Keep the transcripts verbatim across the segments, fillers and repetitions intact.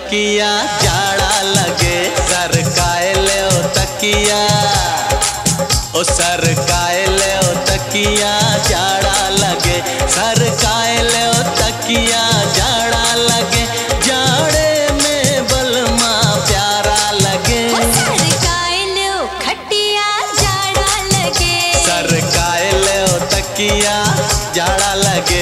तकिया जाड़ा लगे। सरकाए ले ओ तकिया, ओ सरकाए ले ओ तकिया जाड़ा लगे। सरकाए ले ओ तकिया जाड़ा लगे। जाड़े में बलमा प्यारा लगे। सरकाए ले ओ खटिया जाड़ा लगे। सरकाए ले ओ तकिया जाड़ा लगे।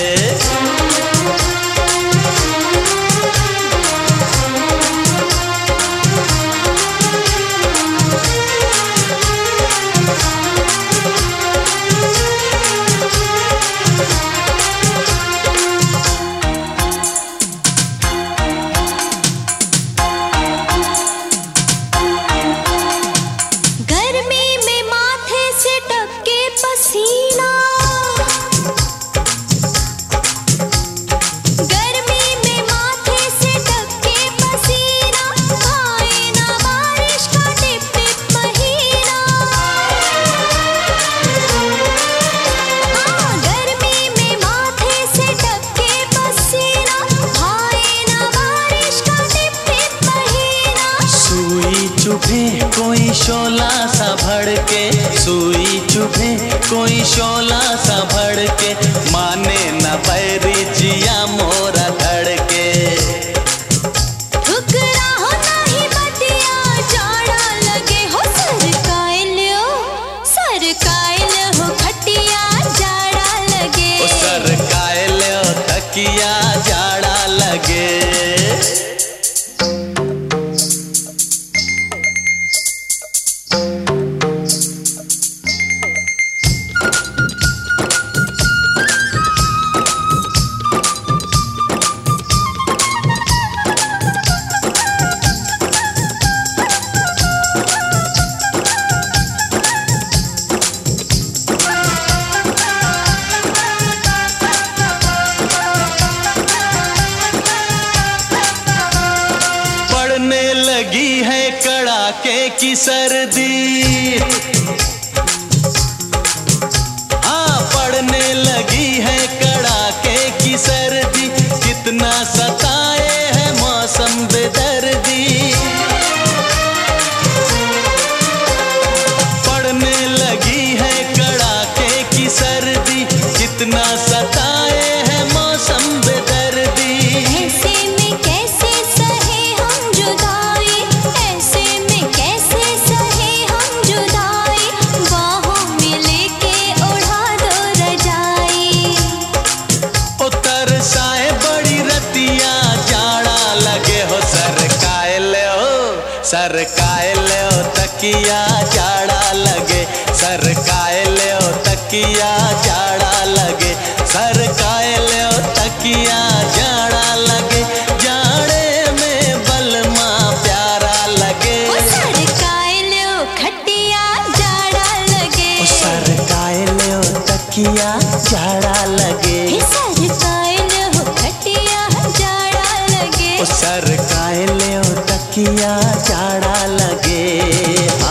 पसीना गर्मी में माथे से टपके पसीना। आए ना बारिश का टिप टिप महीना। हाँ, गर्मी में माथे से टपके पसीना। आए ना बारिश का टिप टिप महीना। सुई चुभे कोई शोला सा भड़के। सुई चुभे कोई शोला सा भड़के। माने न बैरी जिया मोरा धड़के। ठुकरा हो नहीं बतिया जाड़ा लगे। हो सरकाए ले ओ सरकाए ले हो खटिया जाड़ा लगे। ओ सरकाए ले ओ तकिया जाड़ा लगे। लगी है कड़ाके की सर्दी। हाँ, पड़ने लगी है कड़ाके की सर्दी। कितना सताए है मौसम बेदर्दी। पड़ने लगी है कड़ाके की सर्दी। कितना सताए है मौसम बेदर्दी। ऐसे में कैसे सहे हम जुदाई। ऐसे में कैसे सहे हम जुदाई। बाहों में लेके उड़ा दो रजाई। ओ तरसाए बड़ी रतिया जाड़ा लगे। हो सरकाए ले ओ सरकाए ले ओ तकिया जाड़ा लगे। सरकाए ले ओ तकिया जाड़ा लगे। सरकाए ले ओ तकिया जाड़ा लगे। जाड़े में बलमा प्यारा लगे। ओ सरकाए ले ओ खटिया जाड़ा लगे। ओ सरकाए ले ओ तकिया जाड़ा लगे। सरकाए ले ओ खटिया जाड़ा लगे। ओ सरकाए ले ओ तकिया जाड़ा लगे।